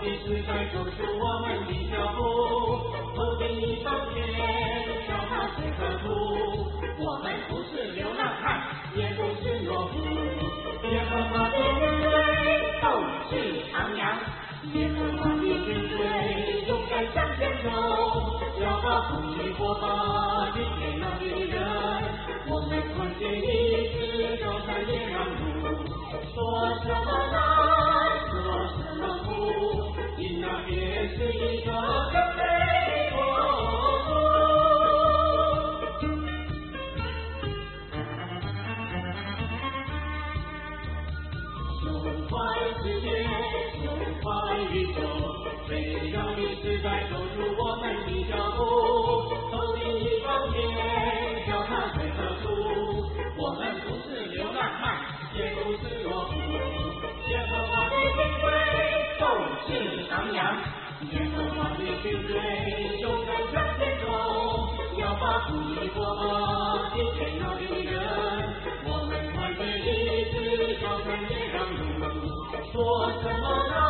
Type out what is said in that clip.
的时代走出我们的脚步，头顶一方天，脚踏水河土。我们不是流浪汉，也不是懦夫，耶和华的军队斗志昂扬，耶和华的军队勇敢向前走，要把公义火把给天上的人。我们团结一致，高山也让路，说什么难，说什么苦，因那便是一个真美国度。胸怀世界，胸怀宇宙，飞扬的时代走入我们的脚步，头顶一方天，脚踏水河土。我们不是流浪汉，也不是懦夫，耶和华的军队斗志昂扬，耶和华的军队勇敢向前走，要把公义火把给天上的人。我们团结一致，高山也让路，说什么呢？